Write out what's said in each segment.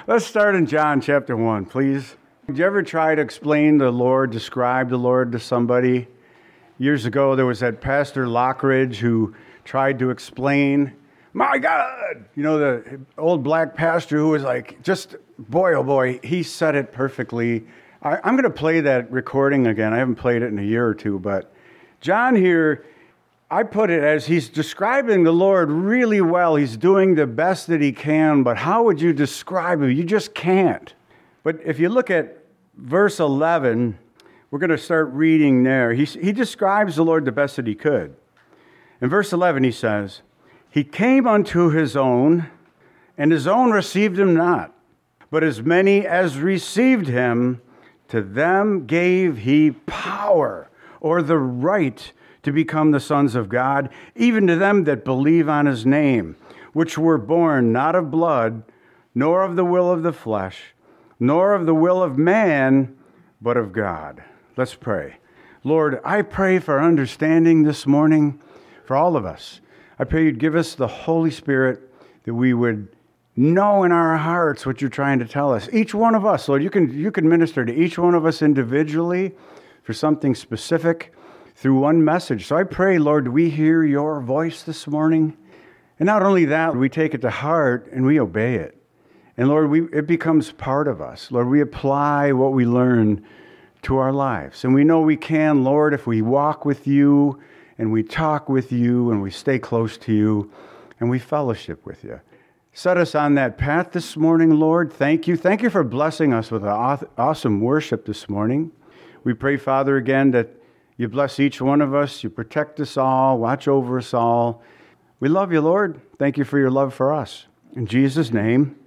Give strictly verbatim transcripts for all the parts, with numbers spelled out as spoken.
Let's start in John chapter one, please. Did you ever try to explain the Lord, describe the Lord to somebody? Years ago, there was that Pastor Lockridge who tried to explain, my God! You know, the old black pastor who was like, just, boy, oh boy, he said it perfectly. I, I'm going to play that recording again. I haven't played it in a year or two, but John here, I put it as he's describing the Lord really well. He's doing the best that he can, but how would you describe him? You just can't. But if you look at verse eleven, we're going to start reading there. He, he describes the Lord the best that he could. In verse eleven, he says, He came unto his own, and his own received him not. But as many as received him, to them gave he power, or the right to become the sons of God, even to them that believe on his name, which were born not of blood, nor of the will of the flesh, nor of the will of man, but of God. Let's pray. Lord, I pray for understanding this morning for all of us. I pray you'd give us the Holy Spirit, that we would know in our hearts what you're trying to tell us. Each one of us, Lord, you can, you can minister to each one of us individually for something specific through one message. So I pray, Lord, we hear your voice this morning. And not only that, we take it to heart and we obey it. And Lord, we, it becomes part of us. Lord, we apply what we learn to our lives. And we know we can, Lord, if we walk with you and we talk with you and we stay close to you and we fellowship with you. Set us on that path this morning, Lord. Thank you. Thank you for blessing us with an awesome worship this morning. We pray, Father, again, that you bless each one of us. You protect us all. Watch over us all. We love you, Lord. Thank you for your love for us. In Jesus' name,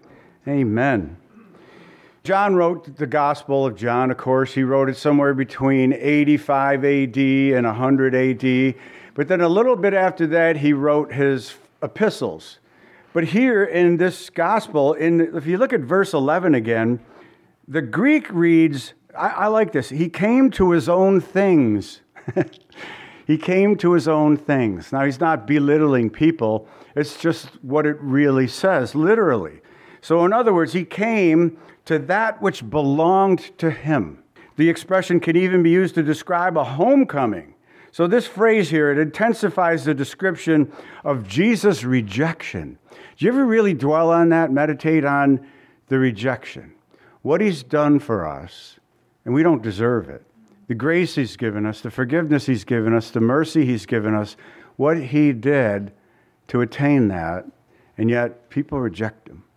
amen. John wrote the Gospel of John, of course. He wrote it somewhere between eighty-five A D and one hundred A D. But then a little bit after that, he wrote his epistles. But here in this Gospel, in if you look at verse eleven again, the Greek reads, I, I like this, he came to his own things. He came to his own things. Now, he's not belittling people. It's just what it really says, literally. So in other words, he came to that which belonged to him. The expression can even be used to describe a homecoming. So this phrase here, it intensifies the description of Jesus' rejection. Do you ever really dwell on that, meditate on the rejection? What he's done for us, and we don't deserve it. The grace he's given us, the forgiveness he's given us, the mercy he's given us, what he did to attain that, and yet people reject him.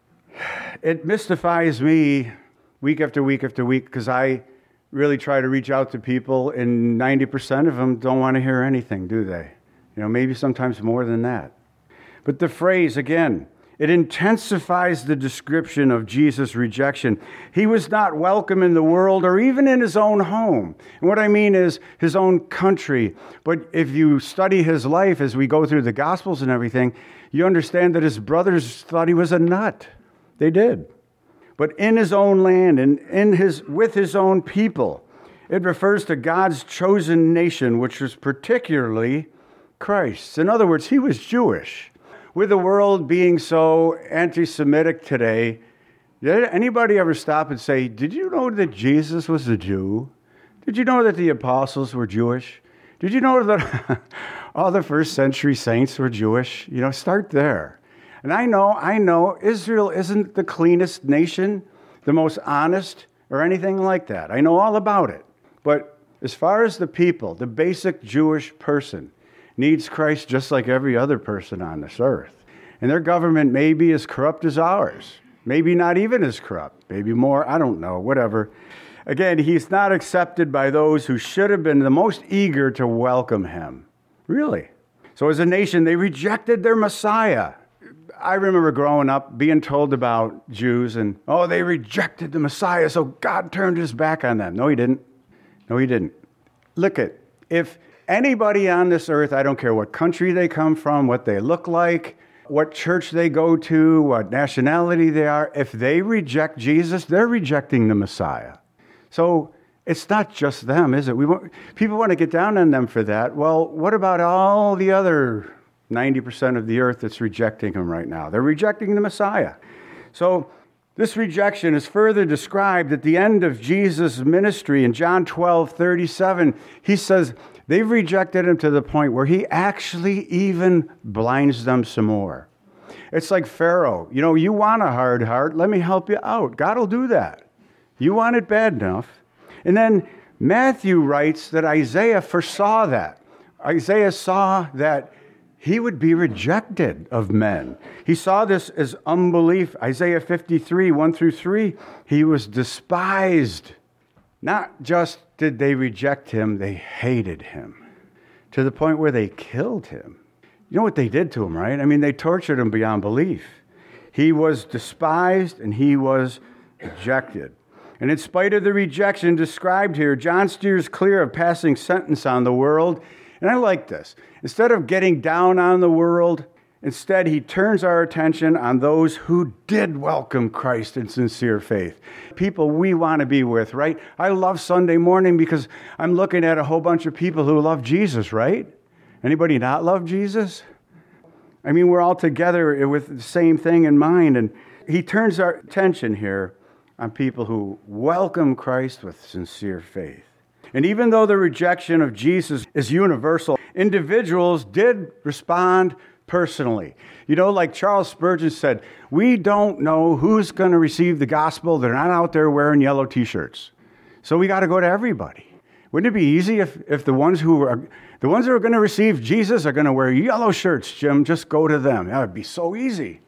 It mystifies me week after week after week because I really try to reach out to people, and ninety percent of them don't want to hear anything, do they? You know, maybe sometimes more than that. But the phrase, again, it intensifies the description of Jesus' rejection. He was not welcome in the world or even in his own home. And what I mean is his own country. But if you study his life as we go through the Gospels and everything, you understand that his brothers thought he was a nut. They did. But in his own land and in his with his own people, it refers to God's chosen nation, which was particularly Christ's. In other words, he was Jewish. With the world being so anti-Semitic today, did anybody ever stop and say, did you know that Jesus was a Jew? Did you know that the apostles were Jewish? Did you know that all the first century saints were Jewish? You know, start there. And I know, I know Israel isn't the cleanest nation, the most honest, or anything like that. I know all about it. But as far as the people, the basic Jewish person needs Christ just like every other person on this earth. And their government may be as corrupt as ours. Maybe not even as corrupt. Maybe more, I don't know, whatever. Again, he's not accepted by those who should have been the most eager to welcome him. Really. So as a nation, they rejected their Messiah. I remember growing up being told about Jews and, oh, they rejected the Messiah, so God turned his back on them. No, he didn't. No, he didn't. Look at, if anybody on this earth, I don't care what country they come from, what they look like, what church they go to, what nationality they are, if they reject Jesus, they're rejecting the Messiah. So it's not just them, is it? We want, people want to get down on them for that. Well, what about all the other ninety percent of the earth that's rejecting him right now? They're rejecting the Messiah. So This rejection is further described at the end of Jesus' ministry in John twelve thirty-seven. He says they've rejected him to the point where he actually even blinds them some more. It's like Pharaoh. You know, you want a hard heart, let me help you out. God will do that. You want it bad enough. And then Matthew writes that Isaiah foresaw that. Isaiah saw that he would be rejected of men. He saw this as unbelief. Isaiah fifty-three, one through three, he was despised. Not just did they reject him, they hated him to the point where they killed him. You know what they did to him, right? I mean, they tortured him beyond belief. He was despised and he was rejected. And in spite of the rejection described here, John steers clear of passing sentence on the world. And I like this. Instead of getting down on the world, instead he turns our attention on those who did welcome Christ in sincere faith. People we want to be with, right? I love Sunday morning because I'm looking at a whole bunch of people who love Jesus, right? Anybody not love Jesus? I mean, we're all together with the same thing in mind. And he turns our attention here on people who welcome Christ with sincere faith. And even though the rejection of Jesus is universal, individuals did respond personally. You know, like Charles Spurgeon said, we don't know who's going to receive the gospel. They're not out there wearing yellow t-shirts. So we got to go to everybody. Wouldn't it be easy if, if the ones who are the ones who are going to receive Jesus are going to wear yellow shirts, Jim? Just go to them. That would be so easy.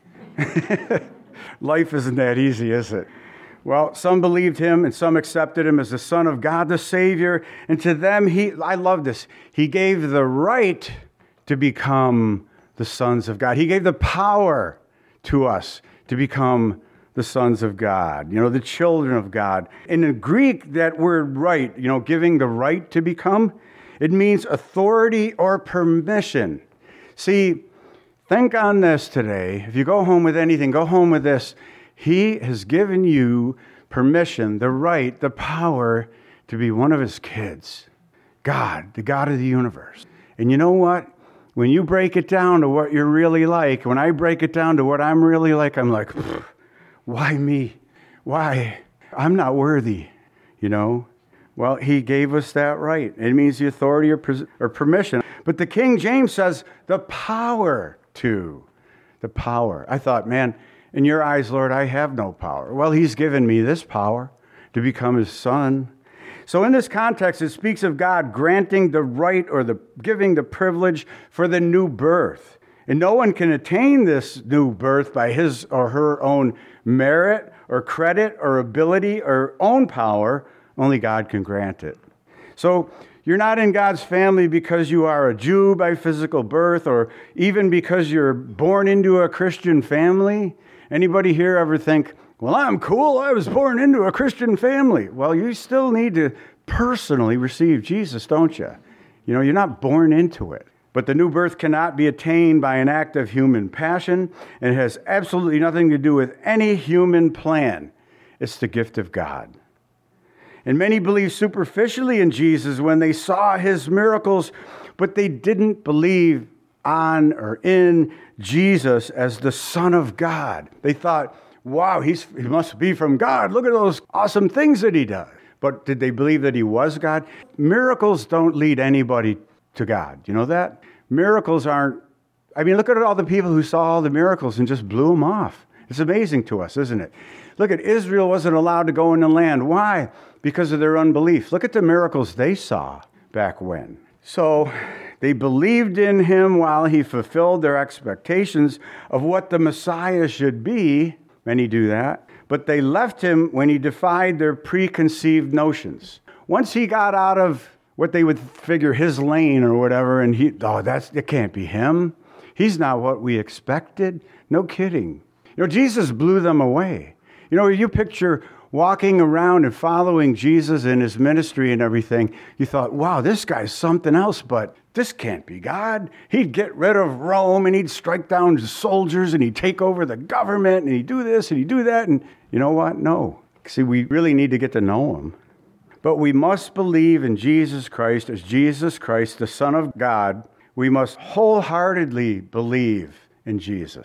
Life isn't that easy, is it? Well, some believed him and some accepted him as the Son of God, the Savior. And to them, he, I love this, he gave the right to become the sons of God. He gave the power to us to become the sons of God, you know, the children of God. In the Greek, that word right, you know, giving the right to become, it means authority or permission. See, think on this today. If you go home with anything, go home with this. He has given you permission, the right, the power to be one of his kids. God, the God of the universe. And you know what? When you break it down to what you're really like, when I break it down to what I'm really like, I'm like, why me? Why? I'm not worthy, you know? Well, he gave us that right. It means the authority or, pres- or permission. But the King James says the power to. The power. I thought, man, in your eyes, Lord, I have no power. Well, he's given me this power to become his son. So in this context, it speaks of God granting the right or the giving the privilege for the new birth. And no one can attain this new birth by his or her own merit or credit or ability or own power. Only God can grant it. So you're not in God's family because you are a Jew by physical birth or even because you're born into a Christian family. Anybody here ever think, well, I'm cool, I was born into a Christian family? Well, you still need to personally receive Jesus, don't you? You know, you're not born into it. But the new birth cannot be attained by an act of human passion, and it has absolutely nothing to do with any human plan. It's the gift of God. And many believe superficially in Jesus when they saw his miracles, but they didn't believe on or in Jesus as the Son of God. They thought, wow, he's, he must be from God. Look at those awesome things that he does. But did they believe that he was God? Miracles don't lead anybody to God. You know that? Miracles aren't, I mean, look at all the people who saw all the miracles and just blew them off. It's amazing to us, isn't it? Look at Israel wasn't allowed to go in the land. Why? Because of their unbelief. Look at the miracles they saw back when. So they believed in him while he fulfilled their expectations of what the Messiah should be. Many do that. But they left him when he defied their preconceived notions. Once he got out of what they would figure his lane or whatever, and he, oh, that's, it can't be him. He's not what we expected. No kidding. You know, Jesus blew them away. You know, you picture walking around and following Jesus in his ministry and everything. You thought, wow, this guy's something else, but this can't be God. He'd get rid of Rome and he'd strike down soldiers and he'd take over the government and he'd do this and he'd do that. And you know what? No. See, we really need to get to know him. But we must believe in Jesus Christ as Jesus Christ, the Son of God. We must wholeheartedly believe in Jesus.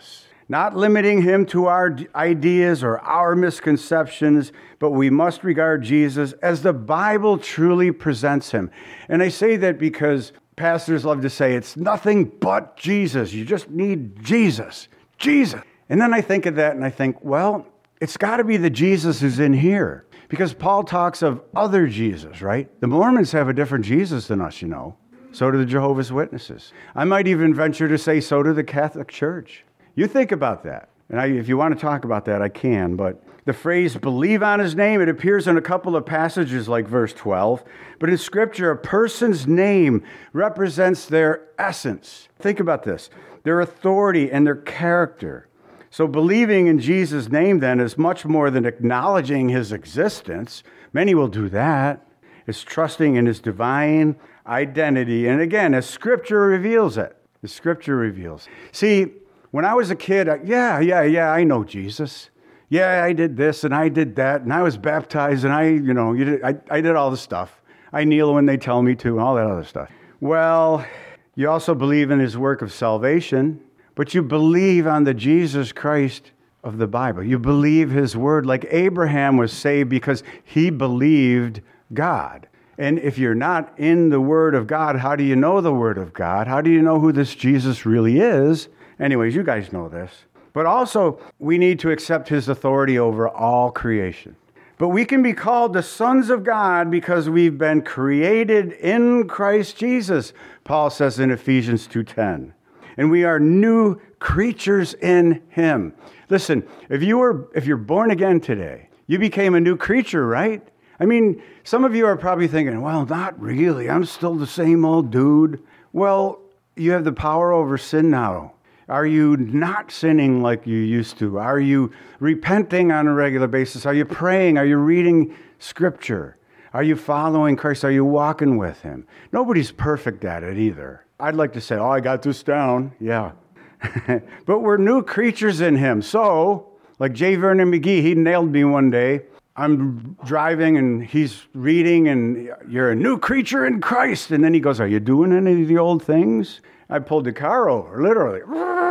not limiting him to our ideas or our misconceptions, but we must regard Jesus as the Bible truly presents him. And I say that because pastors love to say it's nothing but Jesus. You just need Jesus. Jesus. And then I think of that and I think, well, it's got to be the Jesus who's in here. Because Paul talks of other Jesus, right? The Mormons have a different Jesus than us, you know. So do the Jehovah's Witnesses. I might even venture to say so do the Catholic Church. You think about that. And I, if you want to talk about that, I can. But the phrase, believe on his name, it appears in a couple of passages like verse twelve. But in Scripture, a person's name represents their essence. Think about this. Their authority and their character. So believing in Jesus' name, then, is much more than acknowledging his existence. Many will do that. It's trusting in his divine identity. And again, as Scripture reveals it, the Scripture reveals. See, when I was a kid, I, yeah, yeah, yeah, I know Jesus. Yeah, I did this and I did that, and I was baptized, and I, you know, you did, I, I did all the stuff. I kneel when they tell me to, and all that other stuff. Well, you also believe in his work of salvation, but you believe on the Jesus Christ of the Bible. You believe his word, like Abraham was saved because he believed God. And if you're not in the word of God, how do you know the word of God? How do you know who this Jesus really is? Anyways, you guys know this. But also, we need to accept his authority over all creation. But we can be called the sons of God because we've been created in Christ Jesus, Paul says in Ephesians two ten. And we are new creatures in him. Listen, if you were, if you're born again today, you became a new creature, right? I mean, some of you are probably thinking, well, not really. I'm still the same old dude. Well, you have the power over sin now. Are you not sinning like you used to? Are you repenting on a regular basis? Are you praying? Are you reading Scripture? Are you following Christ? Are you walking with him? Nobody's perfect at it either. I'd like to say, oh, I got this down. Yeah. But we're new creatures in him. So, like J. Vernon McGee, he nailed me one day. I'm driving and he's reading and you're a new creature in Christ. And then he goes, are you doing any of the old things? I pulled the car over, literally.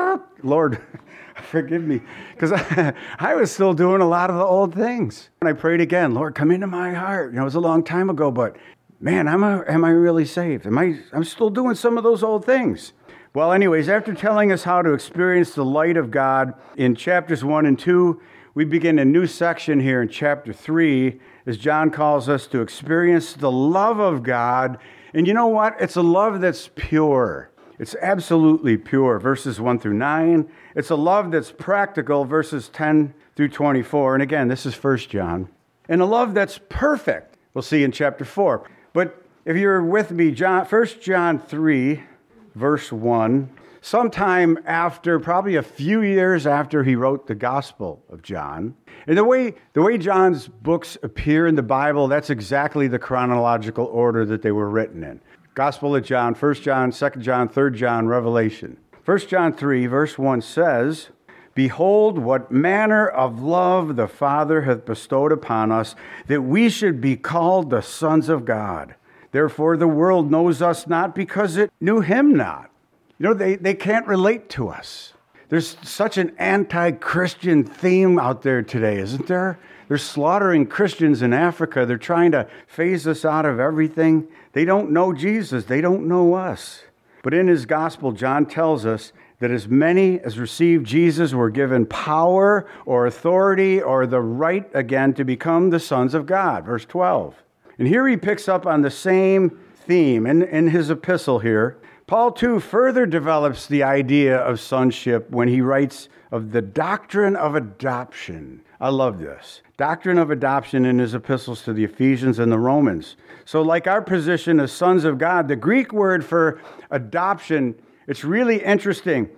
Lord, forgive me. Because I, I was still doing a lot of the old things. And I prayed again, Lord, come into my heart. You know, it was a long time ago, but man, am I, am I really saved? Am I, I'm still doing some of those old things. Well, anyways, after telling us how to experience the light of God in chapters one and two, we begin a new section here in chapter three, as John calls us to experience the love of God. And you know what? It's a love that's pure. It's absolutely pure, verses one through nine. It's a love that's practical, verses ten through twenty-four. And again, this is First John. And a love that's perfect, we'll see in chapter four. But if you're with me, John, First John three, verse one, sometime after, probably a few years after he wrote the Gospel of John. And the way, the way John's books appear in the Bible, that's exactly the chronological order that they were written in. Gospel of John, First John, Second John, Third John, Revelation. First John three, verse one says, behold, what manner of love the Father hath bestowed upon us, that we should be called the sons of God. Therefore the world knows us not because it knew him not. You know, they, they can't relate to us. There's such an anti-Christian theme out there today, isn't there? They're slaughtering Christians in Africa. They're trying to phase us out of everything. They don't know Jesus. They don't know us. But in his gospel, John tells us that as many as received Jesus were given power or authority or the right again to become the sons of God. Verse twelve. And here he picks up on the same theme in, in his epistle here. Paul, too, further develops the idea of sonship when he writes of the doctrine of adoption. I love this. Doctrine of adoption in his epistles to the Ephesians and the Romans. So like our position as sons of God, the Greek word for adoption, it's really interesting.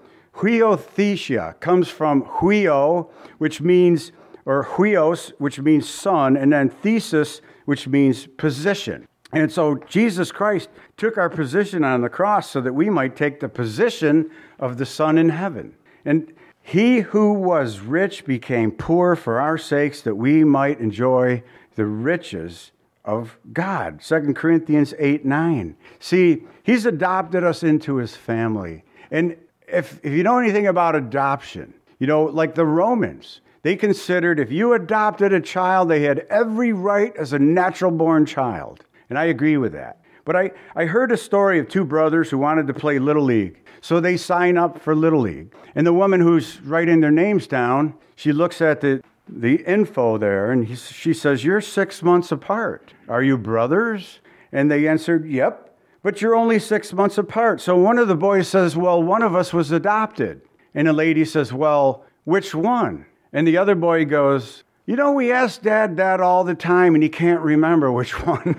Huiothesia comes from huio, which means, or huios, which means son, and then thesis, which means position. And so Jesus Christ took our position on the cross so that we might take the position of the Son in heaven. And he who was rich became poor for our sakes, that we might enjoy the riches of God. Second Corinthians eight nine. See, he's adopted us into his family. And if, if you know anything about adoption, You know, like the Romans, they considered if you adopted a child, they had every right as a natural-born child. And I agree with that. But I, I heard a story of two brothers who wanted to play Little League. So they sign up for Little League. And the woman who's writing their names down, she looks at the, the info there, and he, she says, you're six months apart. Are you brothers? And they answered, yep, but you're only six months apart. So one of the boys says, well, one of us was adopted. And the lady says, well, which one? And the other boy goes, you know, we ask Dad that all the time, and he can't remember which one.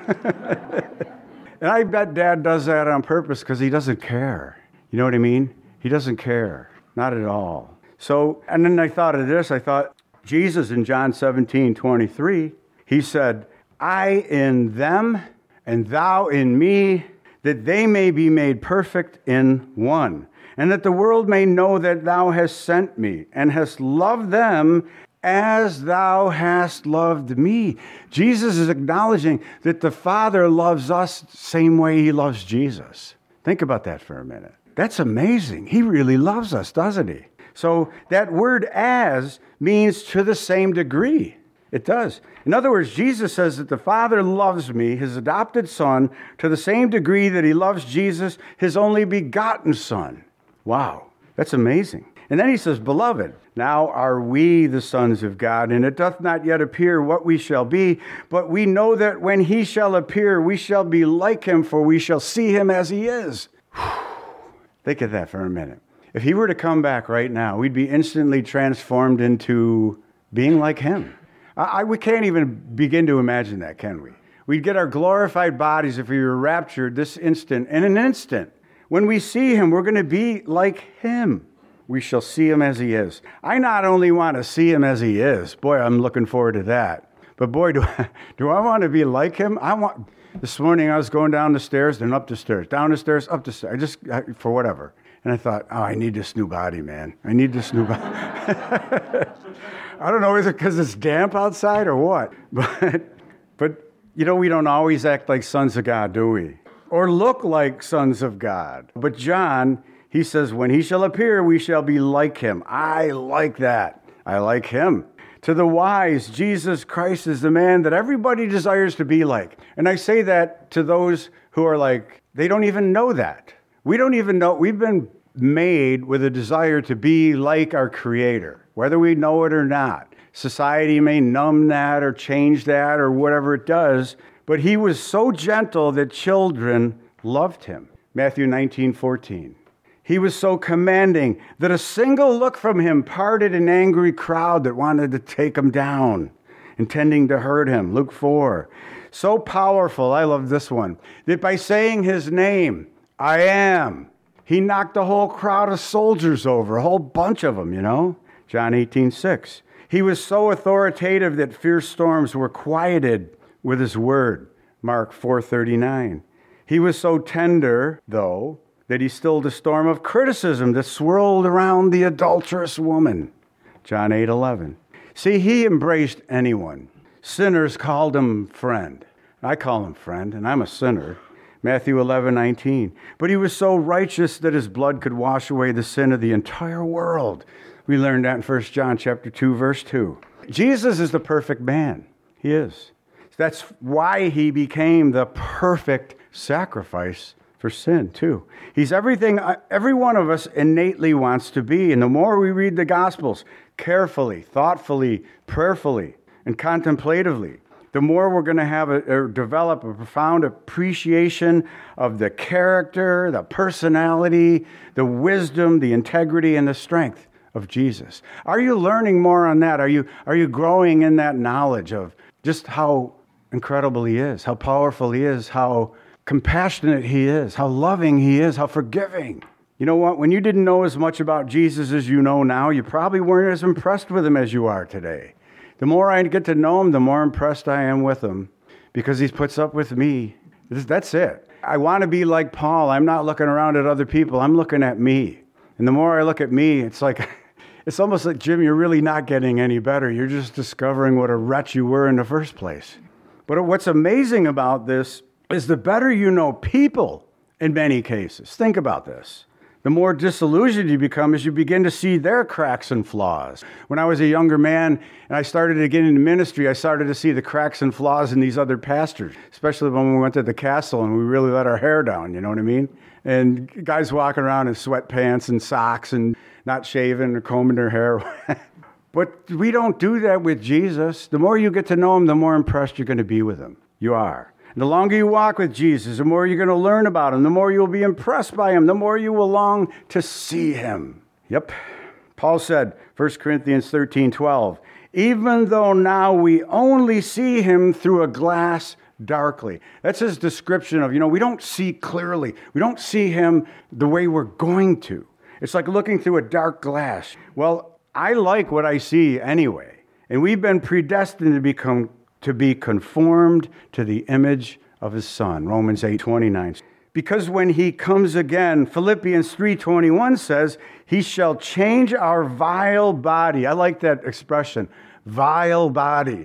And I bet Dad does that on purpose because he doesn't care. You know what I mean? He doesn't care. Not at all. So, and then I thought of this. I thought, Jesus in John seventeen twenty-three, he said, I in them and thou in me, that they may be made perfect in one, and that the world may know that thou hast sent me and hast loved them as thou hast loved me. Jesus is acknowledging that the Father loves us the same way he loves Jesus. Think about that for a minute. That's amazing. He really loves us, doesn't he? So that word as means to the same degree. It does. In other words, Jesus says that the Father loves me, his adopted Son, to the same degree that he loves Jesus, his only begotten Son. Wow, that's amazing. And then he says, beloved, now are we the sons of God, and it doth not yet appear what we shall be, but we know that when he shall appear, we shall be like him, for we shall see him as he is. Think of that for a minute. If he were to come back right now, we'd be instantly transformed into being like him. I, I, we can't even begin to imagine that, can we? We'd get our glorified bodies if we were raptured this instant, in an instant. When we see him, we're going to be like him. We shall see him as he is. I not only want to see him as he is, boy, I'm looking forward to that. But boy, do I, do I want to be like him? I want. This morning I was going down the stairs, then up the stairs, down the stairs, up the stairs. I just, I, for whatever. And I thought, oh, I need this new body, man. I need this new body. I don't know, is it because it's damp outside or what? But, but, you know, we don't always act like sons of God, do we? Or look like sons of God. But John, he says, when he shall appear, we shall be like him. I like that. I like him. To the wise, Jesus Christ is the man that everybody desires to be like. And I say that to those who are like, they don't even know that. We don't even know. We've been made with a desire to be like our Creator, whether we know it or not. Society may numb that or change that or whatever it does, but he was so gentle that children loved him. Matthew nineteen fourteen. He was so commanding that a single look from him parted an angry crowd that wanted to take him down, intending to hurt him. Luke four. So powerful, I love this one, that by saying his name, I am, he knocked a whole crowd of soldiers over, a whole bunch of them, you know. John eighteen six. He was so authoritative that fierce storms were quieted with his word. Mark four thirty-nine. He was so tender, though, that he stilled a storm of criticism that swirled around the adulterous woman. John eight eleven. See, he embraced anyone. Sinners called him friend. I call him friend, and I'm a sinner. Matthew eleven nineteen. But he was so righteous that his blood could wash away the sin of the entire world. We learned that in First John chapter two, verse two. Jesus is the perfect man. He is. That's why he became the perfect sacrifice for sin, too. He's everything every one of us innately wants to be. And the more we read the Gospels carefully, thoughtfully, prayerfully, and contemplatively, the more we're going to have a, or develop a profound appreciation of the character, the personality, the wisdom, the integrity, and the strength of Jesus. Are you learning more on that? Are you, are you growing in that knowledge of just how incredible he is, how powerful he is, how compassionate he is, how loving he is, how forgiving? You know what? When you didn't know as much about Jesus as you know now, you probably weren't as impressed with him as you are today. The more I get to know him, the more impressed I am with him because he puts up with me. That's it. I want to be like Paul. I'm not looking around at other people. I'm looking at me. And the more I look at me, it's like, it's almost like, Jim, you're really not getting any better. You're just discovering what a wretch you were in the first place. But what's amazing about this is the better you know people in many cases. Think about this. The more disillusioned you become as you begin to see their cracks and flaws. When I was a younger man and I started to get into ministry, I started to see the cracks and flaws in these other pastors, especially when we went to the castle and we really let our hair down, you know what I mean? And guys walking around in sweatpants and socks and not shaving or combing their hair. But we don't do that with Jesus. The more you get to know him, the more impressed you're going to be with him. You are. And the longer you walk with Jesus, the more you're going to learn about him, the more you'll be impressed by him, the more you will long to see him. Yep. Paul said, First Corinthians thirteen twelve, even though now we only see him through a glass darkly. That's his description of, you know, we don't see clearly. We don't see him the way we're going to. It's like looking through a dark glass. Well, I like what I see anyway. And we've been predestined to become to be conformed to the image of his Son. Romans eight twenty-nine. Because when he comes again, Philippians three twenty-one says, he shall change our vile body. I like that expression, vile body.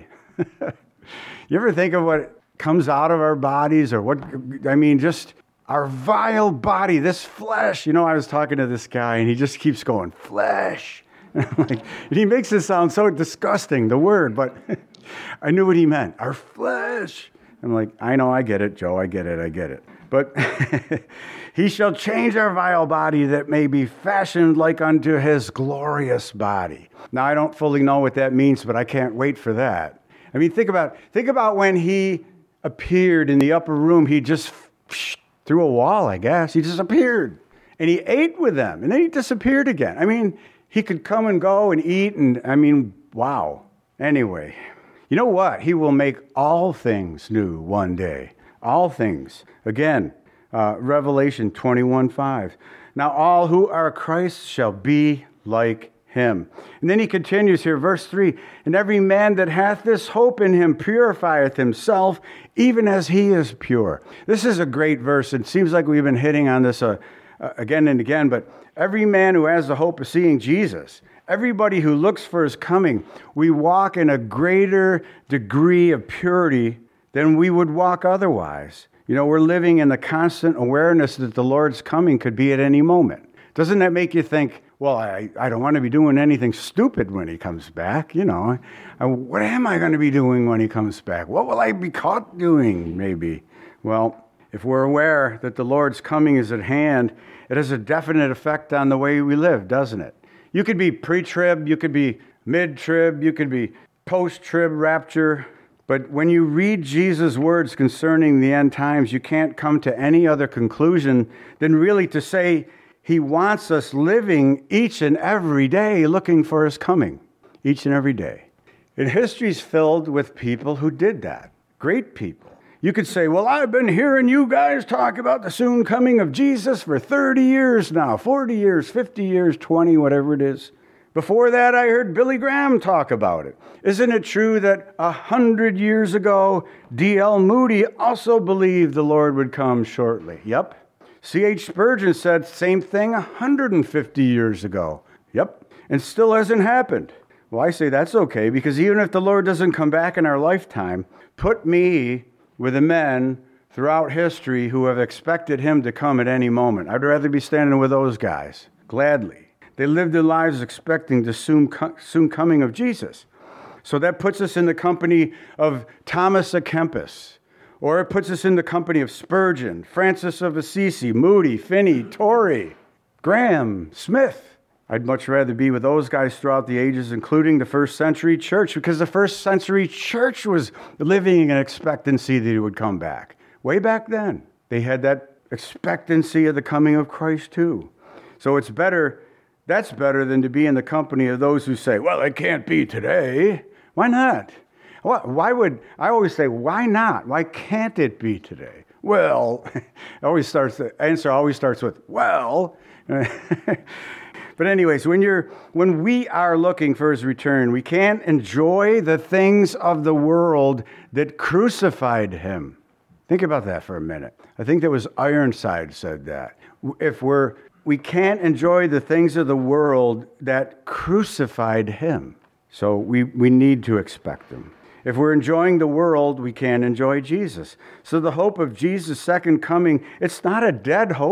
You ever think of what comes out of our bodies or what, I mean, just our vile body, this flesh. You know, I was talking to this guy and he just keeps going, flesh. Like, and he makes it sound so disgusting, the word, but I knew what he meant. Our flesh. I'm like, I know, I get it, Joe, I get it, I get it. But he shall change our vile body that may be fashioned like unto his glorious body. Now, I don't fully know what that means, but I can't wait for that. I mean, think about think about when he appeared in the upper room. He just through a wall, I guess. He just appeared. And he ate with them, and then he disappeared again. I mean, he could come and go and eat, and I mean, wow. Anyway, you know what? He will make all things new one day. All things. Again, uh, Revelation twenty-one five. Now all who are Christ shall be like him. And then he continues here, verse three. And every man that hath this hope in him purifieth himself, even as he is pure. This is a great verse. It seems like we've been hitting on this uh, uh, again and again, but every man who has the hope of seeing Jesus, everybody who looks for his coming, we walk in a greater degree of purity than we would walk otherwise. You know, we're living in the constant awareness that the Lord's coming could be at any moment. Doesn't that make you think, well, I, I don't want to be doing anything stupid when he comes back? You know, I, what am I going to be doing when he comes back? What will I be caught doing, maybe? Well, if we're aware that the Lord's coming is at hand, it has a definite effect on the way we live, doesn't it? You could be pre-trib, you could be mid-trib, you could be post-trib rapture. But when you read Jesus' words concerning the end times, you can't come to any other conclusion than really to say he wants us living each and every day looking for his coming, each and every day. And history's filled with people who did that, great people. You could say, well, I've been hearing you guys talk about the soon coming of Jesus for thirty years now, forty years, fifty years, twenty, whatever it is. Before that, I heard Billy Graham talk about it. Isn't it true that a hundred years ago, D L Moody also believed the Lord would come shortly? Yep. C H Spurgeon said the same thing one hundred fifty years ago. Yep. And still hasn't happened. Well, I say that's okay, because even if the Lord doesn't come back in our lifetime, put me with the men throughout history who have expected him to come at any moment. I'd rather be standing with those guys, gladly. They lived their lives expecting the soon, soon coming of Jesus. So that puts us in the company of Thomas à Kempis, or it puts us in the company of Spurgeon, Francis of Assisi, Moody, Finney, Torrey, Graham, Smith. I'd much rather be with those guys throughout the ages, including the first century church, because the first century church was living in expectancy that he would come back. Way back then, they had that expectancy of the coming of Christ too. So it's better, that's better than to be in the company of those who say, well, it can't be today. Why not? Why would, I always say, why not? Why can't it be today? Well, it always starts, the answer always starts with, well. But anyways, when you're when we are looking for his return, we can't enjoy the things of the world that crucified him. Think about that for a minute. I think that was Ironside said that. If we're we can't enjoy the things of the world that crucified him. So we, we need to expect them. If we're enjoying the world, we can't enjoy Jesus. So the hope of Jesus' second coming, it's not a dead hope.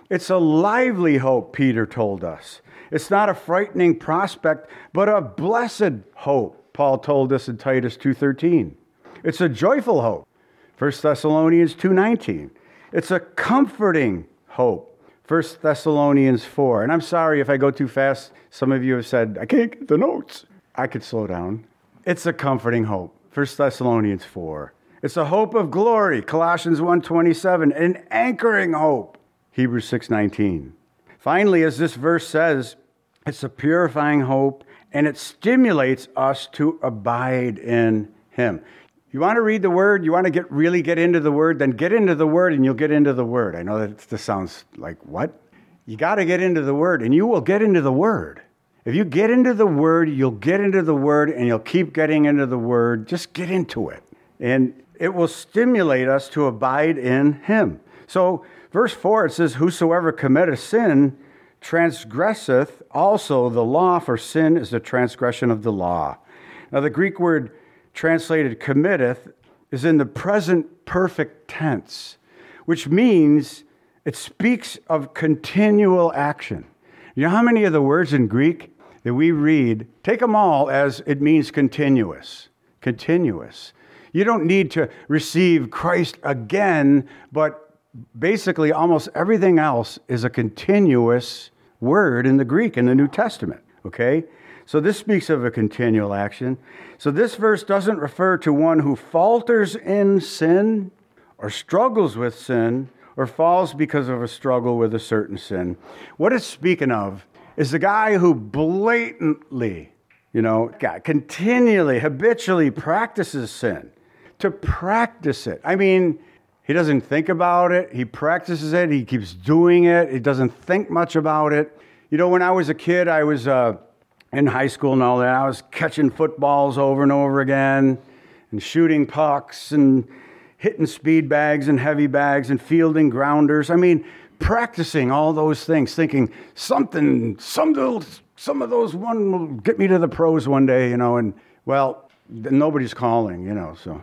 It's a lively hope, Peter told us. It's not a frightening prospect, but a blessed hope, Paul told us in Titus two thirteen. It's a joyful hope, First Thessalonians two nineteen. It's a comforting hope, First Thessalonians four. And I'm sorry if I go too fast. Some of you have said, I can't get the notes. I could slow down. It's a comforting hope, First Thessalonians four. It's a hope of glory, Colossians one twenty-seven. An anchoring hope, Hebrews six nineteen. Finally, as this verse says, it's a purifying hope, and it stimulates us to abide in him. You want to read the Word? You want to get really get into the Word? Then get into the Word and you'll get into the Word. I know that this sounds like, what? You got to get into the Word, and you will get into the Word. If you get into the Word, you'll get into the Word, and you'll keep getting into the Word. Just get into it. And it will stimulate us to abide in him. So, verse four, it says, whosoever committeth sin transgresseth also the law, for sin is the transgression of the law. Now, the Greek word translated committeth is in the present perfect tense, which means it speaks of continual action. You know how many of the words in Greek that we read, take them all as it means continuous. Continuous. You don't need to receive Christ again, but basically almost everything else is a continuous word in the Greek in the New Testament, okay? So this speaks of a continual action. So this verse doesn't refer to one who falters in sin or struggles with sin or falls because of a struggle with a certain sin. What it's speaking of is the guy who blatantly, you know, continually, habitually practices sin. To practice it. I mean, he doesn't think about it. He practices it. He keeps doing it. He doesn't think much about it. You know, when I was a kid, I was uh, in high school and all that. I was catching footballs over and over again and shooting pucks and hitting speed bags and heavy bags and fielding grounders. I mean, practicing all those things, thinking something, some, some of those one will get me to the pros one day, you know, and, well, nobody's calling, you know, so...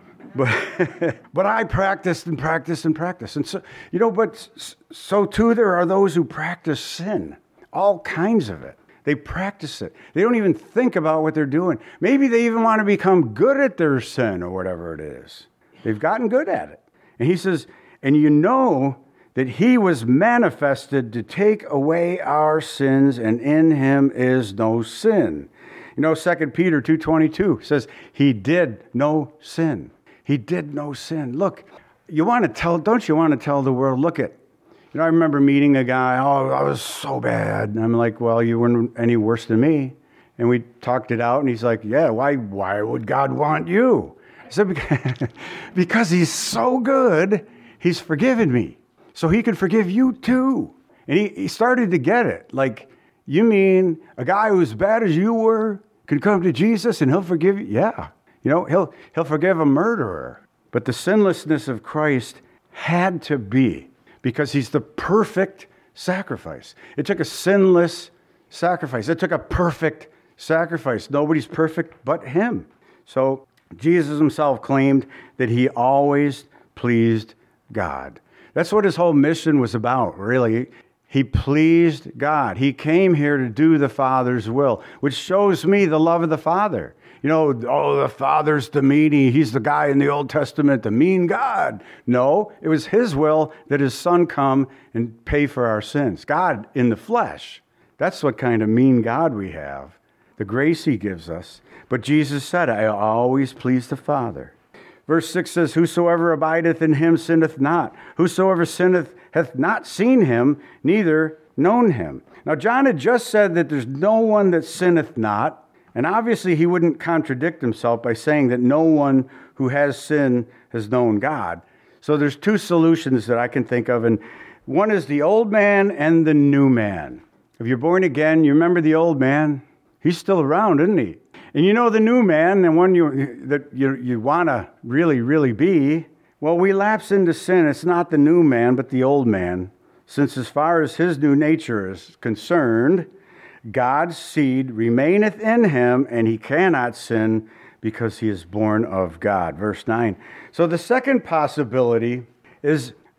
But but I practiced and practiced and practiced. And so, you know, but so too there are those who practice sin, all kinds of it. They practice it. They don't even think about what they're doing. Maybe they even want to become good at their sin or whatever it is. They've gotten good at it. And he says, and you know that he was manifested to take away our sins, and in him is no sin. You know, Second Peter two twenty-two says, he did no sin. He did no sin. Look, you want to tell, don't you want to tell the world, look at, you know, I remember meeting a guy, oh, I was so bad. And I'm like, well, you weren't any worse than me. And we talked it out, and he's like, yeah, why, why would God want you? I said, because he's so good, he's forgiven me. So he could forgive you too. And he, he started to get it. Like, you mean a guy who's as bad as you were can come to Jesus and he'll forgive you? Yeah. You know, he'll he'll forgive a murderer. But the sinlessness of Christ had to be because he's the perfect sacrifice. It took a sinless sacrifice. It took a perfect sacrifice. Nobody's perfect but him. So Jesus himself claimed that he always pleased God. That's what his whole mission was about, really. He pleased God. He came here to do the Father's will, which shows me the love of the Father. You know, oh, the Father's the meanie. He's the guy in the Old Testament, the mean God. No, it was his will that his Son come and pay for our sins. God in the flesh. That's what kind of mean God we have. The grace he gives us. But Jesus said, I always please the Father. Verse six says, whosoever abideth in him sinneth not. Whosoever sinneth hath not seen him, neither known him. Now, John had just said that there's no one that sinneth not. And obviously, he wouldn't contradict himself by saying that no one who has sin has known God. So there's two solutions that I can think of. And one is the old man and the new man. If you're born again, you remember the old man? He's still around, isn't he? And you know the new man, the one you, that you, you want to really, really be. Well, we lapse into sin. It's not the new man, but the old man. Since as far as his new nature is concerned, God's seed remaineth in him, and he cannot sin because he is born of God. Verse nine. So the second possibility is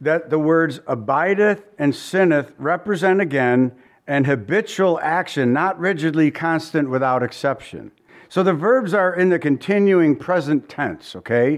that the words abideth and sinneth represent again an habitual action, not rigidly constant without exception. So the verbs are in the continuing present tense, okay?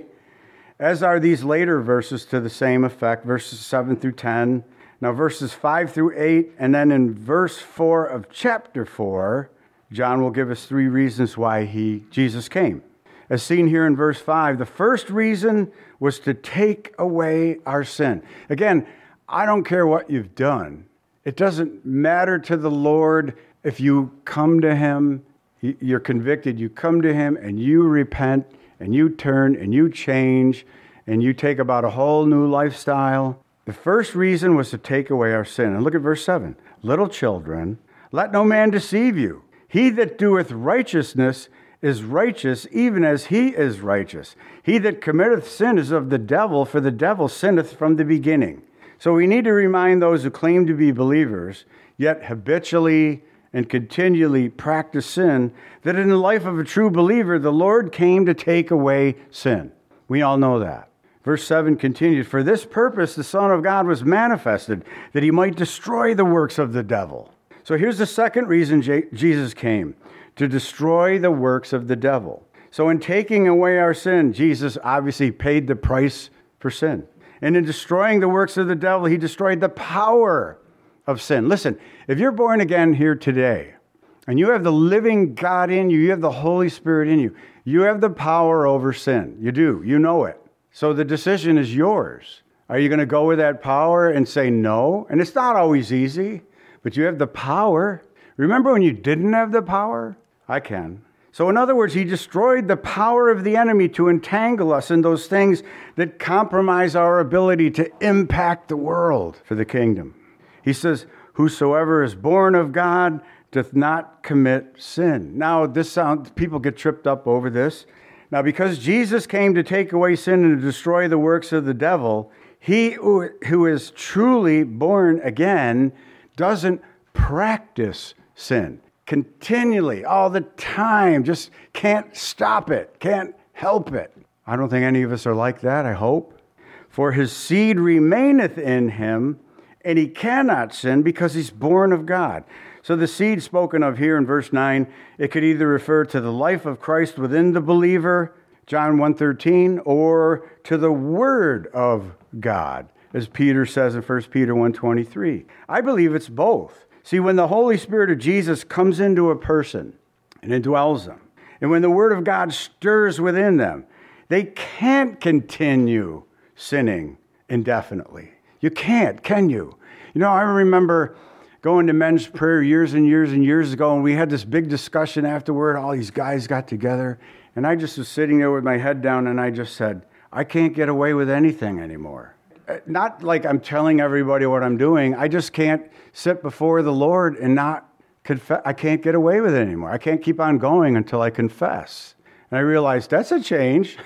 As are these later verses to the same effect, verses seven through ten. Now verses five through eight, and then in verse four of chapter four, John will give us three reasons why he, Jesus came. As seen here in verse five, the first reason was to take away our sin. Again, I don't care what you've done. It doesn't matter to the Lord if you come to him, you're convicted, you come to him and you repent and you turn and you change and you take about a whole new lifestyle. The first reason was to take away our sin. And look at verse seven. Little children, let no man deceive you. He that doeth righteousness is righteous, even as he is righteous. He that committeth sin is of the devil, for the devil sinneth from the beginning. So we need to remind those who claim to be believers, yet habitually and continually practice sin, that in the life of a true believer, the Lord came to take away sin. We all know that. Verse seven continues, for this purpose the Son of God was manifested, that he might destroy the works of the devil. So here's the second reason J- Jesus came, to destroy the works of the devil. So in taking away our sin, Jesus obviously paid the price for sin. And in destroying the works of the devil, he destroyed the power of sin. Listen, if you're born again here today, and you have the living God in you, you have the Holy Spirit in you, you have the power over sin. You do. You know it. So the decision is yours. Are you going to go with that power and say no? And it's not always easy, but you have the power. Remember when you didn't have the power? I can. So in other words, he destroyed the power of the enemy to entangle us in those things that compromise our ability to impact the world for the kingdom. He says, whosoever is born of God doth not commit sin. Now, this sounds, people get tripped up over this. Now, because Jesus came to take away sin and to destroy the works of the devil, he who is truly born again doesn't practice sin. Continually, all the time, just can't stop it, can't help it. I don't think any of us are like that, I hope. For his seed remaineth in him, and he cannot sin because he's born of God. So the seed spoken of here in verse nine, it could either refer to the life of Christ within the believer, John one thirteen, or to the word of God, as Peter says in First Peter one twenty-three. I believe it's both. See, when the Holy Spirit of Jesus comes into a person and indwells them, and when the Word of God stirs within them, they can't continue sinning indefinitely. You can't, can you? You know, I remember going to men's prayer years and years and years ago, and we had this big discussion afterward. All these guys got together, and I just was sitting there with my head down, and I just said, I can't get away with anything anymore. Not like I'm telling everybody what I'm doing. I just can't sit before the Lord and not confess. I can't get away with it anymore. I can't keep on going until I confess. And I realized that's a change.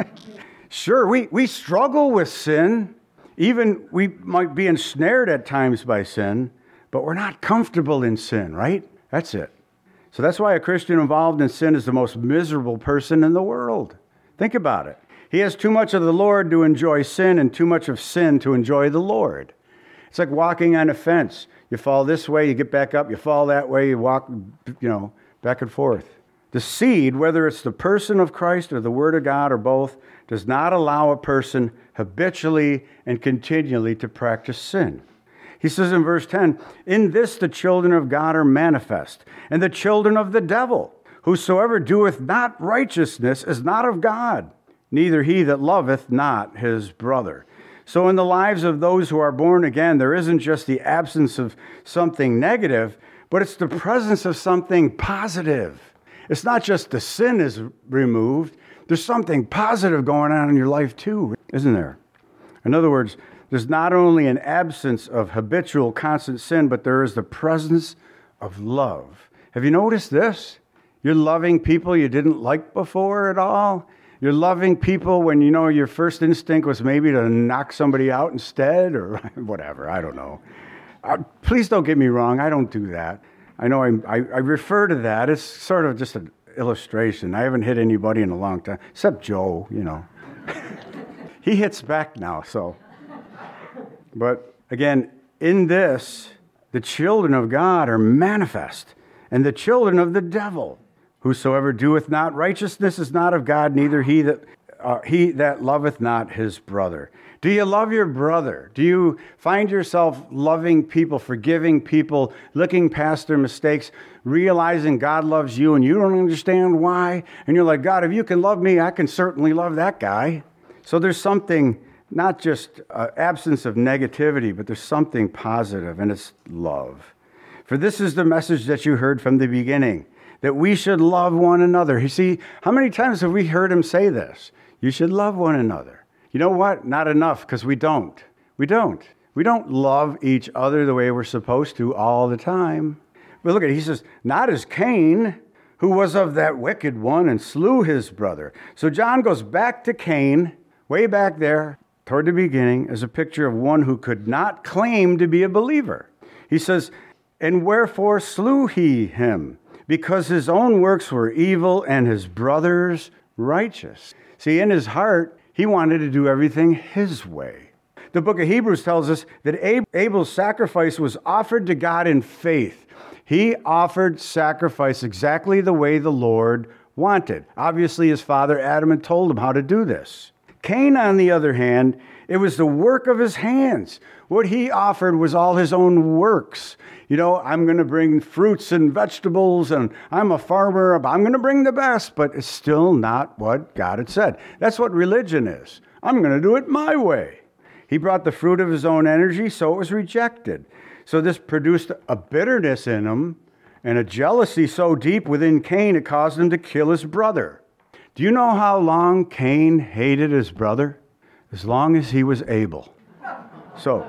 Sure, we, we struggle with sin. Even we might be ensnared at times by sin, but we're not comfortable in sin, right? That's it. So that's why a Christian involved in sin is the most miserable person in the world. Think about it. He has too much of the Lord to enjoy sin and too much of sin to enjoy the Lord. It's like walking on a fence. You fall this way, you get back up, you fall that way, you walk, you know, back and forth. The seed, whether it's the person of Christ or the Word of God or both, does not allow a person habitually and continually to practice sin. He says in verse ten, in this the children of God are manifest, and the children of the devil. Whosoever doeth not righteousness is not of God, neither he that loveth not his brother. So in the lives of those who are born again, there isn't just the absence of something negative, but it's the presence of something positive. It's not just the sin is removed. There's something positive going on in your life too, isn't there? In other words, there's not only an absence of habitual constant sin, but there is the presence of love. Have you noticed this? You're loving people you didn't like before at all. You're loving people when you know your first instinct was maybe to knock somebody out instead or whatever. I don't know. Uh, please don't get me wrong. I don't do that. I know I'm, I, I refer to that. It's sort of just an illustration. I haven't hit anybody in a long time, except Joe, you know. He hits back now, so. But again, in this, the children of God are manifest, and the children of the devil. Whosoever doeth not righteousness is not of God, neither he that uh, he that loveth not his brother. Do you love your brother? Do you find yourself loving people, forgiving people, looking past their mistakes, realizing God loves you and you don't understand why? And you're like, God, if you can love me, I can certainly love that guy. So there's something, not just uh, absence of negativity, but there's something positive, and it's love. For this is the message that you heard from the beginning, that we should love one another. You see, how many times have we heard him say this? You should love one another. You know what? Not enough, because we don't. We don't. We don't love each other the way we're supposed to all the time. But look at it. He says, not as Cain, who was of that wicked one and slew his brother. So John goes back to Cain, way back there, toward the beginning, as a picture of one who could not claim to be a believer. He says, and wherefore slew he him? Because his own works were evil and his brother's righteous. See, in his heart, he wanted to do everything his way. The book of Hebrews tells us that Abel's sacrifice was offered to God in faith. He offered sacrifice exactly the way the Lord wanted. Obviously, his father Adam had told him how to do this. Cain, on the other hand, it was the work of his hands. What he offered was all his own works. You know, I'm going to bring fruits and vegetables, and I'm a farmer, I'm going to bring the best, but it's still not what God had said. That's what religion is. I'm going to do it my way. He brought the fruit of his own energy, so it was rejected. So this produced a bitterness in him and a jealousy so deep within Cain it caused him to kill his brother. Do you know how long Cain hated his brother? As long as he was able. So,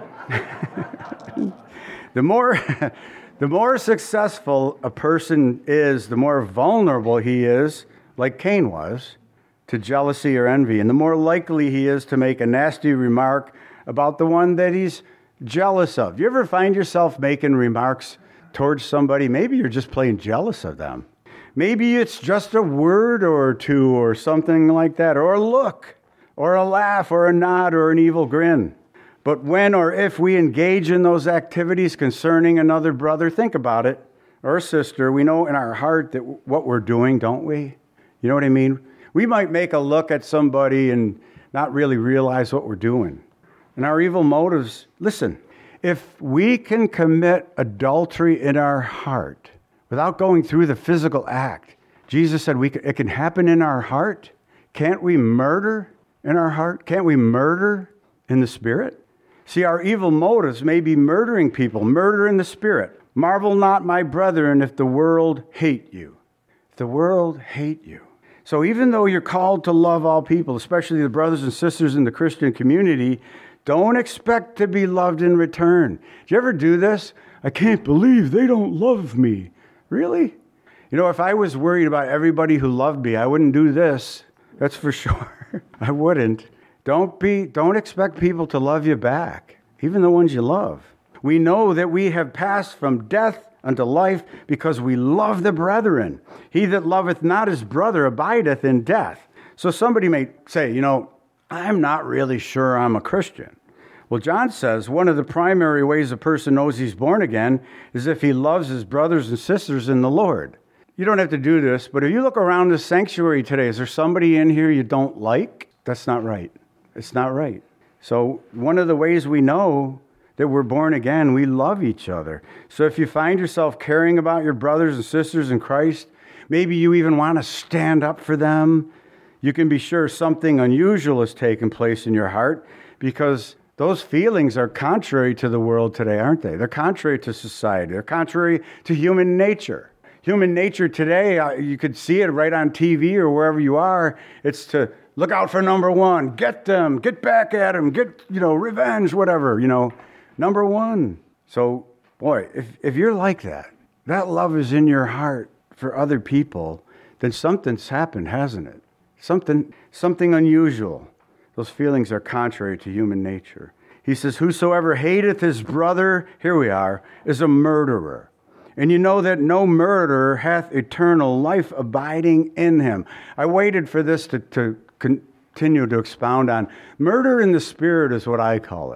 the more the more successful a person is, the more vulnerable he is, like Cain was, to jealousy or envy, and the more likely he is to make a nasty remark about the one that he's jealous of. You ever find yourself making remarks towards somebody? Maybe you're just plain jealous of them. Maybe it's just a word or two or something like that, or a look, or a laugh, or a nod, or an evil grin. But when or if we engage in those activities concerning another brother, think about it, or sister, we know in our heart that what we're doing, don't we? You know what I mean? We might make a look at somebody and not really realize what we're doing. And our evil motives, listen, if we can commit adultery in our heart without going through the physical act, Jesus said we can, it can happen in our heart. Can't we murder in our heart? Can't we murder in the spirit? See, our evil motives may be murdering people, murder in the spirit. Marvel not, my brethren, if the world hate you. If the world hate you. So even though you're called to love all people, especially the brothers and sisters in the Christian community, don't expect to be loved in return. Do you ever do this? I can't believe they don't love me. Really? You know, if I was worried about everybody who loved me, I wouldn't do this. That's for sure. I wouldn't. Don't be, don't expect people to love you back, even the ones you love. We know that we have passed from death unto life because we love the brethren. He that loveth not his brother abideth in death. So somebody may say, you know, I'm not really sure I'm a Christian. Well, John says one of the primary ways a person knows he's born again is if he loves his brothers and sisters in the Lord. You don't have to do this, but if you look around the sanctuary today, is there somebody in here you don't like? That's not right. It's not right. So one of the ways we know that we're born again, we love each other. So if you find yourself caring about your brothers and sisters in Christ, maybe you even want to stand up for them, you can be sure something unusual has taken place in your heart, because those feelings are contrary to the world today, aren't they? They're contrary to society. They're contrary to human nature. Human nature today, you could see it right on T V or wherever you are. It's to look out for number one, get them, get back at them, get, you know, revenge, whatever, you know, number one. So, boy, if, if you're like that, that love is in your heart for other people, then something's happened, hasn't it? Something, something unusual. Those feelings are contrary to human nature. He says, whosoever hateth his brother, here we are, is a murderer. And you know that no murderer hath eternal life abiding in him. I waited for this to, to continue to expound on. Murder in the spirit is what I call it.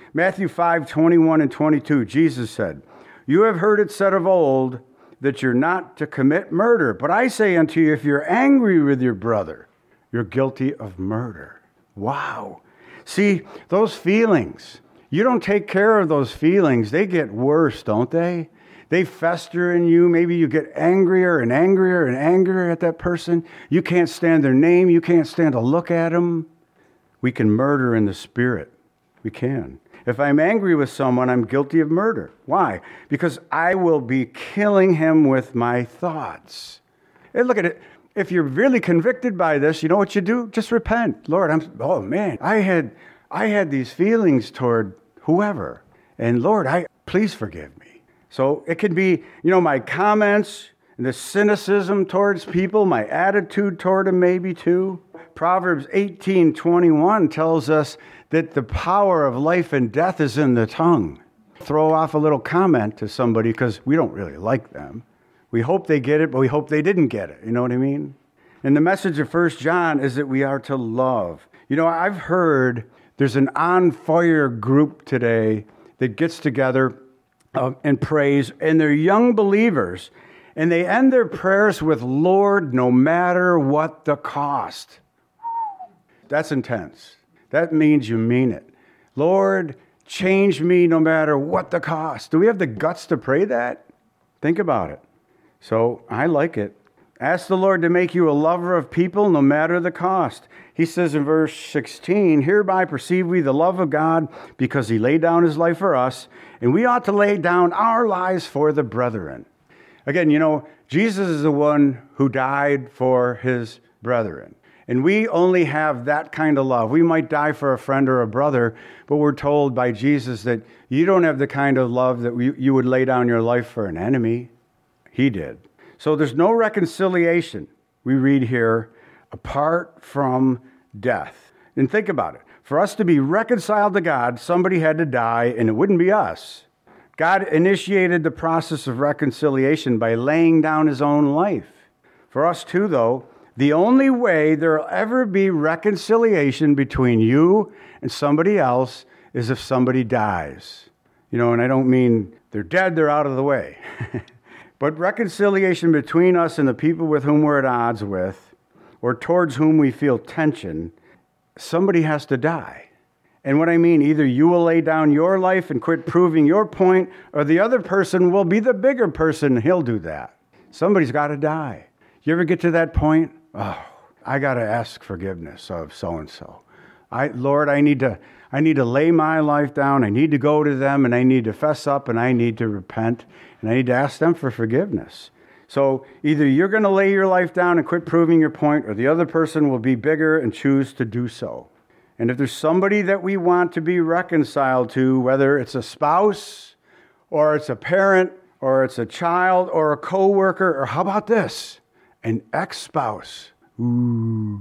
Matthew five, twenty-one and twenty-two, Jesus said, "You have heard it said of old that you're not to commit murder. But I say unto you, if you're angry with your brother, you're guilty of murder." Wow. See, those feelings, you don't take care of those feelings. They get worse, don't they? They fester in you. Maybe you get angrier and angrier and angrier at that person. You can't stand their name. You can't stand to look at them. We can murder in the spirit. We can. If I'm angry with someone, I'm guilty of murder. Why? Because I will be killing him with my thoughts. Hey, look at it. If you're really convicted by this, you know what you do? Just repent. Lord, I'm, oh man, I had, I had these feelings toward whoever. And Lord, I, please forgive me. So it could be, you know, my comments and the cynicism towards people, my attitude toward them maybe too. Proverbs eighteen twenty-one tells us that the power of life and death is in the tongue. Throw off a little comment to somebody because we don't really like them. We hope they get it, but we hope they didn't get it. You know what I mean? And the message of First John is that we are to love. You know, I've heard there's an on fire group today that gets together uh, and prays, and they're young believers, and they end their prayers with, "Lord, no matter what the cost." That's intense. That means you mean it. Lord, change me no matter what the cost. Do we have the guts to pray that? Think about it. So I like it. Ask the Lord to make you a lover of people no matter the cost. He says in verse sixteen, "Hereby perceive we the love of God because he laid down his life for us, and we ought to lay down our lives for the brethren." Again, you know, Jesus is the one who died for his brethren. And we only have that kind of love. We might die for a friend or a brother, but we're told by Jesus that you don't have the kind of love that we, you would lay down your life for an enemy. He did. So there's no reconciliation, we read here, apart from death. And think about it. For us to be reconciled to God, somebody had to die, and it wouldn't be us. God initiated the process of reconciliation by laying down his own life. For us too, though, the only way there will ever be reconciliation between you and somebody else is if somebody dies. You know, and I don't mean they're dead, they're out of the way. But reconciliation between us and the people with whom we're at odds with, or towards whom we feel tension, somebody has to die. And what I mean, either you will lay down your life and quit proving your point, or the other person will be the bigger person, and he'll do that. Somebody's got to die. You ever get to that point? Oh, I got to ask forgiveness of so-and-so. I, Lord, I need to, I need to lay my life down. I need to go to them, and I need to fess up, and I need to repent, and I need to ask them for forgiveness. So either you're going to lay your life down and quit proving your point, or the other person will be bigger and choose to do so. And if there's somebody that we want to be reconciled to, whether it's a spouse, or it's a parent, or it's a child, or a coworker, or how about this? An ex-spouse. Ooh.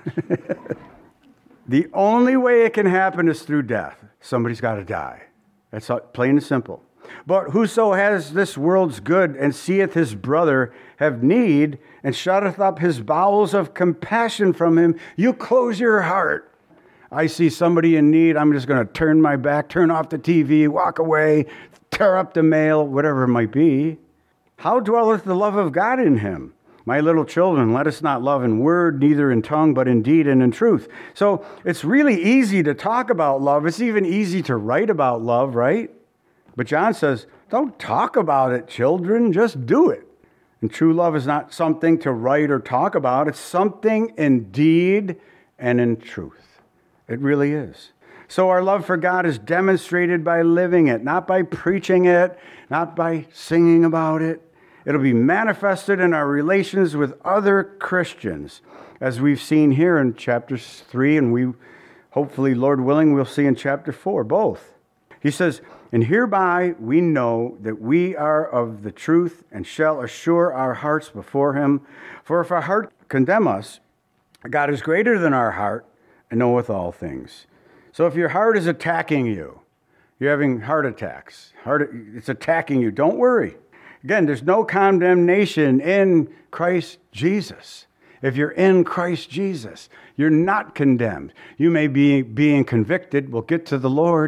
The only way it can happen is through death. Somebody's got to die. That's plain and simple. But whoso has this world's good and seeth his brother have need and shutteth up his bowels of compassion from him, you close your heart. I see somebody in need, I'm just going to turn my back, turn off the T V, walk away, tear up the mail, whatever it might be. How dwelleth the love of God in him? My little children, let us not love in word, neither in tongue, but in deed and in truth. So it's really easy to talk about love. It's even easy to write about love, right? But John says, don't talk about it, children, just do it. And true love is not something to write or talk about. It's something in deed and in truth. It really is. So our love for God is demonstrated by living it, not by preaching it, not by singing about it. It'll be manifested in our relations with other Christians, as we've seen here in chapter three, and we hopefully, Lord willing, we'll see in chapter four, both. He says, and hereby we know that we are of the truth and shall assure our hearts before him. For if our heart condemn us, God is greater than our heart and knoweth all things. So if your heart is attacking you, you're having heart attacks, heart, it's attacking you, don't worry. Again, there's no condemnation in Christ Jesus. If you're in Christ Jesus, you're not condemned. You may be being convicted. We'll get to the Lord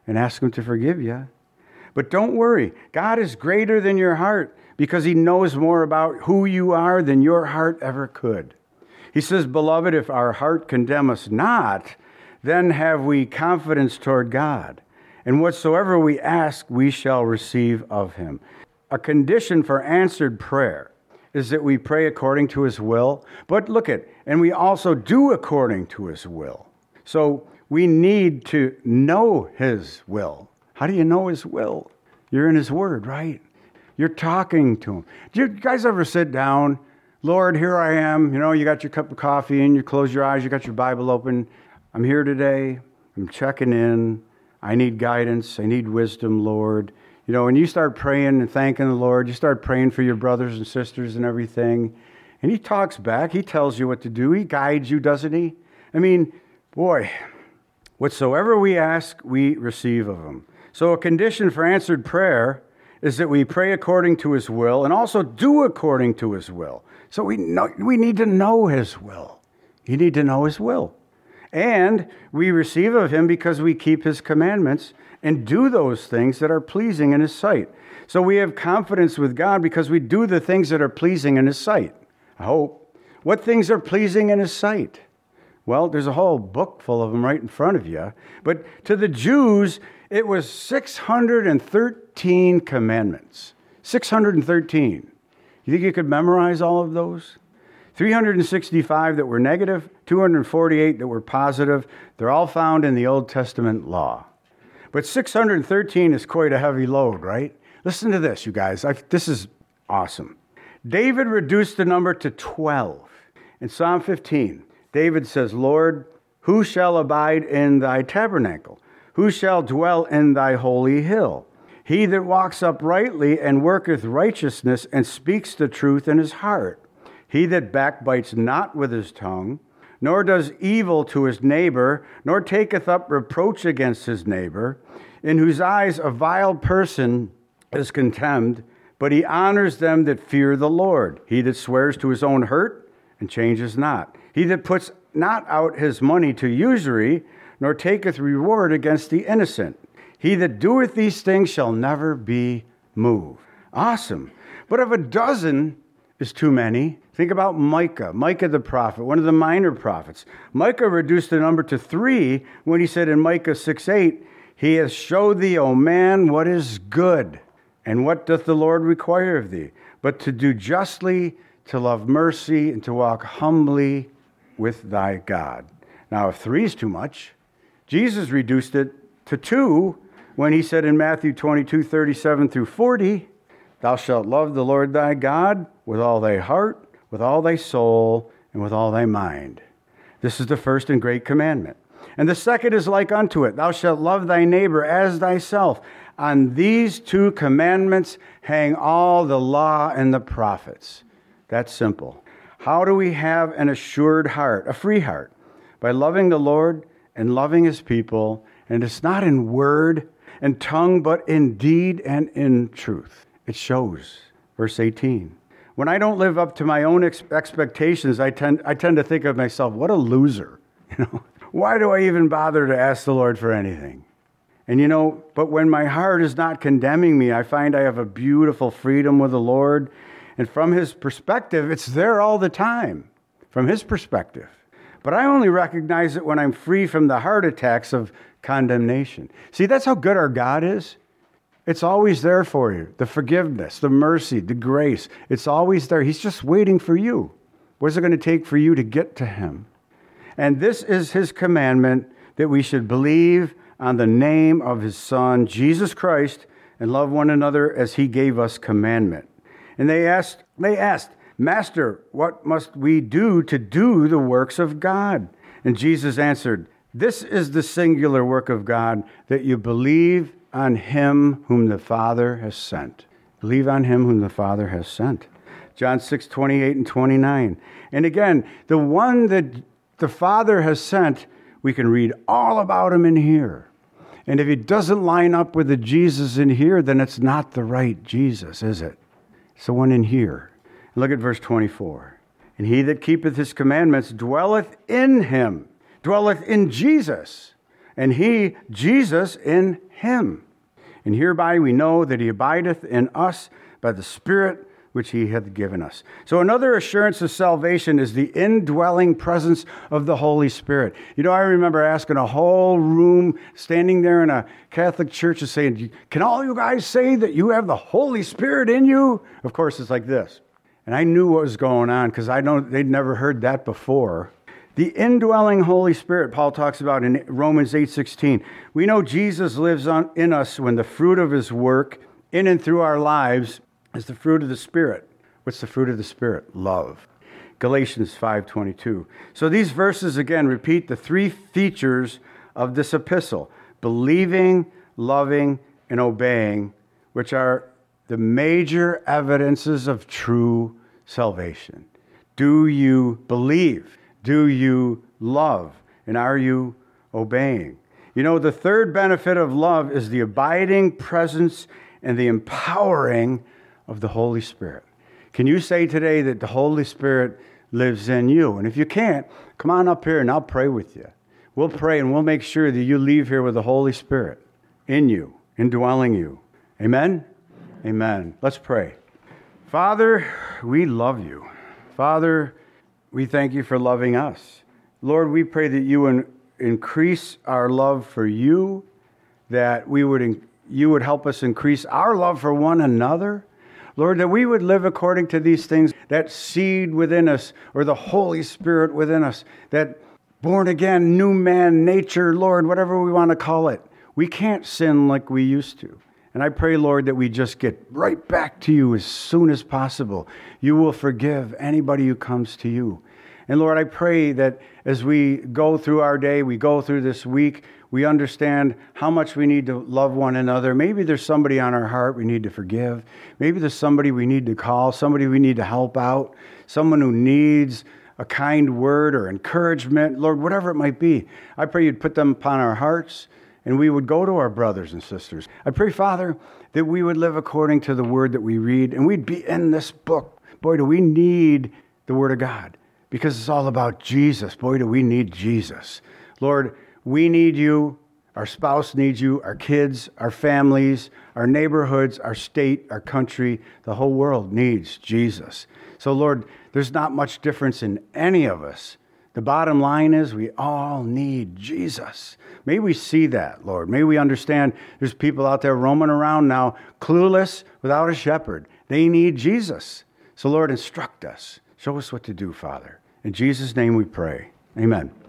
and ask him to forgive you. But don't worry. God is greater than your heart because he knows more about who you are than your heart ever could. He says, beloved, if our heart condemn us not, then have we confidence toward God. And whatsoever we ask, we shall receive of him. A condition for answered prayer is that we pray according to his will. But look at, and we also do according to his will. So we need to know his will. How do you know his will? You're in his word, right? You're talking to him. Do you guys ever sit down? Lord, here I am. You know, you got your cup of coffee and you close your eyes. You got your Bible open. I'm here today. I'm checking in. I need guidance. I need wisdom, Lord. You know, and you start praying and thanking the Lord. You start praying for your brothers and sisters and everything. And he talks back. He tells you what to do. He guides you, doesn't he? I mean, boy, whatsoever we ask, we receive of him. So a condition for answered prayer is that we pray according to his will and also do according to his will. So we know, we need to know his will. You need to know his will. And we receive of him because we keep his commandments and do those things that are pleasing in his sight. So we have confidence with God because we do the things that are pleasing in his sight. I hope. What things are pleasing in his sight? Well, there's a whole book full of them right in front of you. But to the Jews, it was six hundred thirteen commandments. six hundred thirteen. You think you could memorize all of those? three hundred sixty-five that were negative, two hundred forty-eight that were positive. They're all found in the Old Testament law. But six hundred thirteen is quite a heavy load, right? Listen to this, you guys. I, this is awesome. David reduced the number to twelve. In Psalm fifteen, David says, Lord, who shall abide in thy tabernacle? Who shall dwell in thy holy hill? He that walks uprightly and worketh righteousness and speaks the truth in his heart. He that backbites not with his tongue, nor does evil to his neighbor, nor taketh up reproach against his neighbor, in whose eyes a vile person is contemned, but he honors them that fear the Lord. He that swears to his own hurt and changes not. He that puts not out his money to usury, nor taketh reward against the innocent. He that doeth these things shall never be moved. Awesome. But if a dozen is too many, think about Micah, Micah the prophet, one of the minor prophets. Micah reduced the number to three when he said in Micah six eight, he hath showed thee, O man, what is good, and what doth the Lord require of thee, but to do justly, to love mercy, and to walk humbly with thy God. Now, if three is too much, Jesus reduced it to two when he said in Matthew twenty-two thirty-seven through forty, thou shalt love the Lord thy God with all thy heart, with all thy soul, and with all thy mind. This is the first and great commandment. And the second is like unto it, thou shalt love thy neighbor as thyself. On these two commandments hang all the law and the prophets. That's simple. How do we have an assured heart, a free heart? By loving the Lord and loving his people. And it's not in word and tongue, but in deed and in truth. It shows. Verse eighteen. When I don't live up to my own ex- expectations, I tend I tend to think of myself, what a loser. You know, why do I even bother to ask the Lord for anything? And you know, but when my heart is not condemning me, I find I have a beautiful freedom with the Lord. And from his perspective, it's there all the time. From his perspective. But I only recognize it when I'm free from the heart attacks of condemnation. See, that's how good our God is. It's always there for you. The forgiveness, the mercy, the grace. It's always there. He's just waiting for you. What is it going to take for you to get to him? And this is his commandment, that we should believe on the name of his Son, Jesus Christ, and love one another as he gave us commandment. And they asked, they asked, Master, what must we do to do the works of God? And Jesus answered, this is the singular work of God, that you believe on him whom the Father has sent. Believe on him whom the Father has sent. John six twenty-eight and twenty-nine. And again, the one that the Father has sent, we can read all about him in here. And if he doesn't line up with the Jesus in here, then it's not the right Jesus, is it? It's the one in here. Look at verse twenty-four. And he that keepeth his commandments dwelleth in him, dwelleth in Jesus. and he, Jesus, in him. And hereby we know that he abideth in us by the Spirit which he hath given us. So another assurance of salvation is the indwelling presence of the Holy Spirit. You know, I remember asking a whole room, standing there in a Catholic church and saying, can all you guys say that you have the Holy Spirit in you? Of course, it's like this. And I knew what was going on because I know they'd never heard that before. The indwelling Holy Spirit, Paul talks about in Romans eight sixteen. We know Jesus lives on, in us when the fruit of his work in and through our lives is the fruit of the Spirit. What's the fruit of the Spirit? Love. Galatians five twenty-two. So these verses again repeat the three features of this epistle: believing, loving, and obeying, which are the major evidences of true salvation. Do you believe? Do you love? And are you obeying? You know, the third benefit of love is the abiding presence and the empowering of the Holy Spirit. Can you say today that the Holy Spirit lives in you? And if you can't, come on up here and I'll pray with you. We'll pray and we'll make sure that you leave here with the Holy Spirit in you, indwelling you. Amen? Amen. Let's pray. Father, we love you. Father, we thank you for loving us. Lord, we pray that you would increase our love for you, that we would you would help us increase our love for one another. Lord, that we would live according to these things, that seed within us, or the Holy Spirit within us, that born again, new man nature, Lord, whatever we want to call it. We can't sin like we used to. And I pray, Lord, that we just get right back to you as soon as possible. You will forgive anybody who comes to you. And Lord, I pray that as we go through our day, we go through this week, we understand how much we need to love one another. Maybe there's somebody on our heart we need to forgive. Maybe there's somebody we need to call, somebody we need to help out, someone who needs a kind word or encouragement. Lord, whatever it might be, I pray you'd put them upon our hearts and we would go to our brothers and sisters. I pray, Father, that we would live according to the word that we read and we'd be in this book. Boy, do we need the word of God because it's all about Jesus. Boy, do we need Jesus. Lord, we need you, our spouse needs you, our kids, our families, our neighborhoods, our state, our country, the whole world needs Jesus. So Lord, there's not much difference in any of us. The bottom line is we all need Jesus. May we see that, Lord. May we understand there's people out there roaming around now, clueless, without a shepherd. They need Jesus. So Lord, instruct us. Show us what to do, Father. In Jesus' name we pray. Amen.